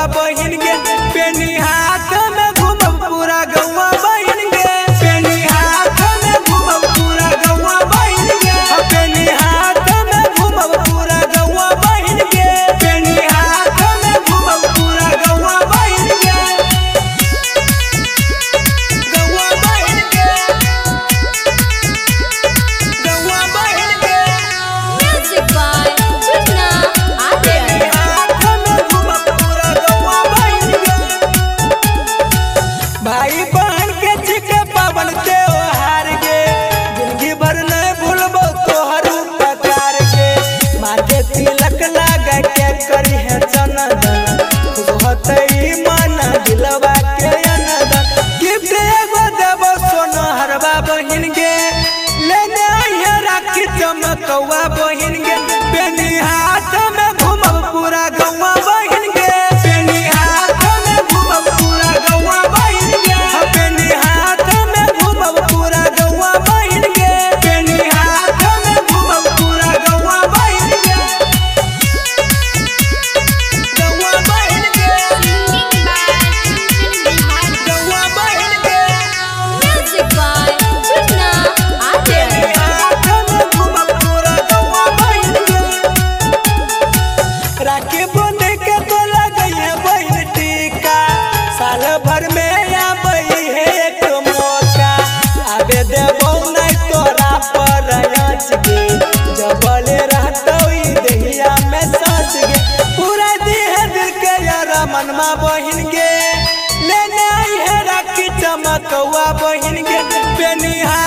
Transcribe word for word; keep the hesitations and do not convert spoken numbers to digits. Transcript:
बहिन गे पेनी हाथ में घूमब पूरा गौवा बहिन गे पेनी हाथ में घूमब पूरा गौवा बहिन गे पेनी हाथ में घूमब पूरा गौवा बहिन गे पेनी हाथ में घूमब पूरा गौवा बहिन गे गौवा बहिन गे गौवा बहिन गे Music by Juna Adya. भाई बहन के छिके पावन त्योहार गे जिंदगी भर नहीं भूलबो तोहर उपकार गे माथे तिलक लगा के करी है चंदन खुश होतई मन दिलवा के अनदन गिफ्ट एगो देबो सोना हरवा बहिन गे लेने आइए राखी चमकौआ बहिन गे पेनी हाथ में घूमब पूरा गौवा बहिन गे पेनी हाथ में घूमब पूरा गौवा बहिन गे पेनी हाथ में घूमब पूरा गौवा बहिन गे पेनी हाथ में घूमब पूरा गौवा बहिन गे गौवा बहिन गे गौवा बहिन गे Music by Juna Adya. हाथ में घूमब पूरा गौवा बहिन गे राखी बंधे के तो लगइए बहिन टीका साल भर में आबई है एक मौका आबे देबौ नहीं तोरा पर आँच गे जबले रहतौ ई देहिया में सांस गे पूरा देह दिल के यार मनमा बहिन गे लेने आई है राखी चमकौआ बहिन गे पेनी